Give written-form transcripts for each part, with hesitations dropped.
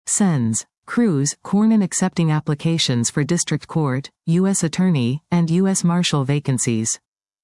Sens. Cruz, Cornyn accepting applications for District Court, U.S. Attorney, and U.S. Marshal vacancies.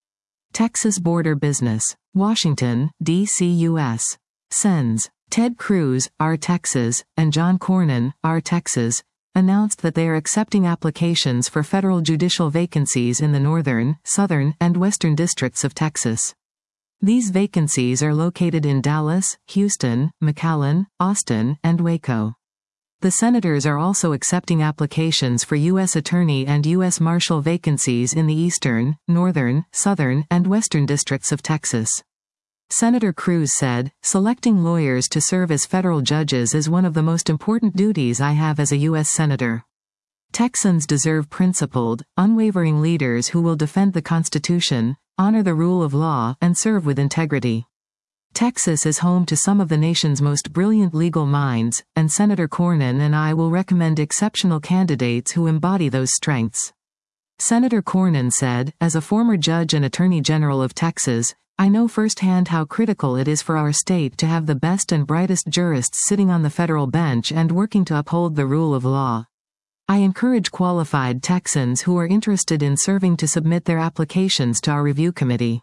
Texas Border Business. Washington, D.C. U.S. Sens. Ted Cruz, R. Texas, and John Cornyn, R. Texas, announced that they are accepting applications for federal judicial vacancies in the northern, southern, and western districts of Texas. These vacancies are located in Dallas, Houston, McAllen, Austin, and Waco. The senators are also accepting applications for U.S. Attorney and U.S. Marshal vacancies in the eastern, northern, southern, and western districts of Texas. Senator Cruz said, "Selecting lawyers to serve as federal judges is one of the most important duties I have as a U.S. Senator. Texans deserve principled, unwavering leaders who will defend the Constitution, honor the rule of law, and serve with integrity. Texas is home to some of the nation's most brilliant legal minds, and Senator Cornyn and I will recommend exceptional candidates who embody those strengths." Senator Cornyn said, "As a former judge and Attorney General of Texas, I know firsthand how critical it is for our state to have the best and brightest jurists sitting on the federal bench and working to uphold the rule of law. I encourage qualified Texans who are interested in serving to submit their applications to our review committee."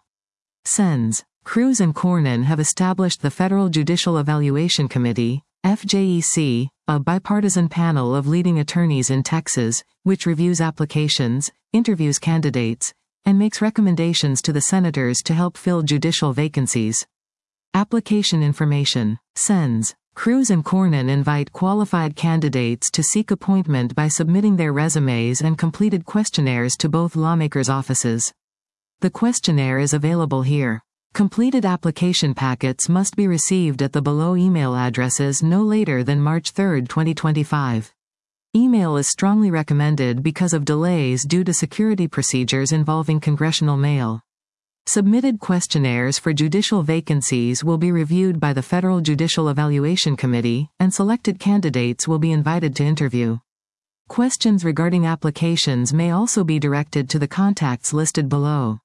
Sens. Cruz and Cornyn have established the Federal Judicial Evaluation Committee, FJEC, a bipartisan panel of leading attorneys in Texas, which reviews applications, interviews candidates, and makes recommendations to the senators to help fill judicial vacancies. Application information. Sens. Cruz and Cornyn invite qualified candidates to seek appointment by submitting their resumes and completed questionnaires to both lawmakers' offices. The questionnaire is available here. Completed application packets must be received at the below email addresses no later than March 3, 2025. Email is strongly recommended because of delays due to security procedures involving congressional mail. Submitted questionnaires for judicial vacancies will be reviewed by the Federal Judicial Evaluation Committee, and selected candidates will be invited to interview. Questions regarding applications may also be directed to the contacts listed below.